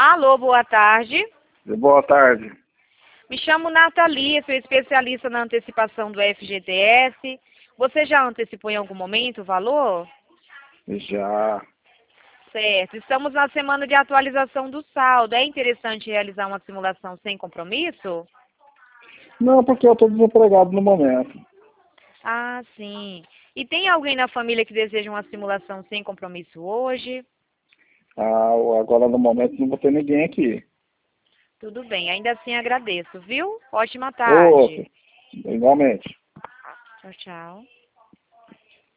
Alô, boa tarde. Boa tarde. Me chamo Nathalie, sou especialista na antecipação do FGTS. Você já antecipou em algum momento o valor? Já. Certo. Estamos na semana de atualização do saldo. É interessante realizar uma simulação sem compromisso? Não, porque eu estou desempregado no momento. Ah, sim. E tem alguém na família que deseja uma simulação sem compromisso hoje? Agora no momento não vou ter ninguém aqui. Tudo bem, ainda assim agradeço, viu? Ótima Ô, tarde. igualmente. Tchau, tchau.